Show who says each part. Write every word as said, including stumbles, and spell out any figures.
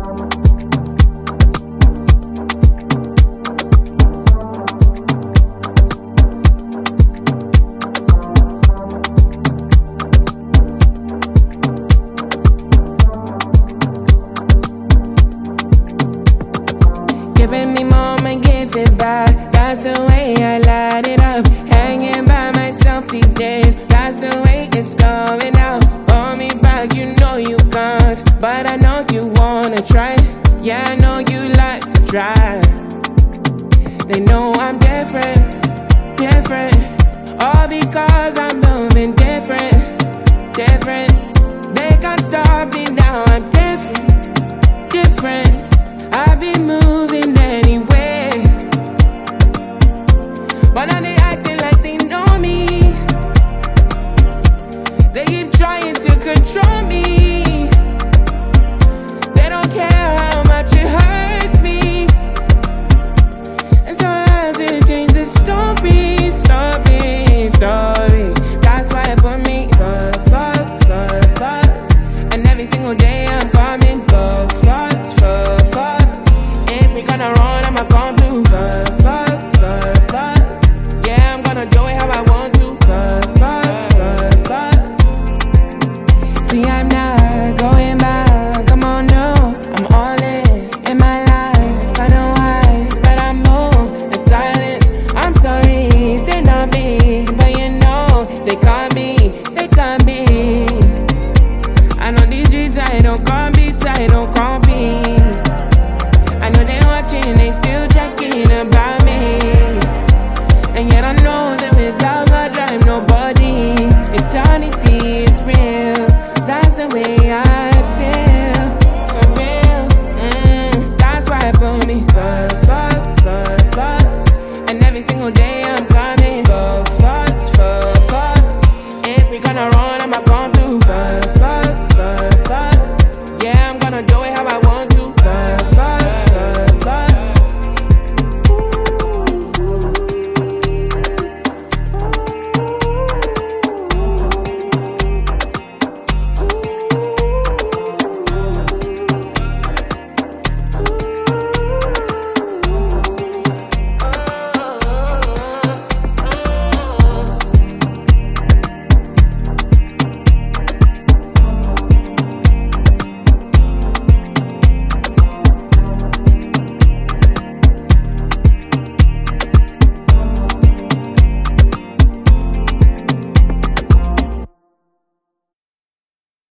Speaker 1: Giving me moment, give it back. That's the way I light it up. Hanging by myself these days. That's the way it's going out. Hold me back, you know you can't. But I know you wanna try. Yeah, I know you like to try. They know I'm different, different. All because I'm moving different, different.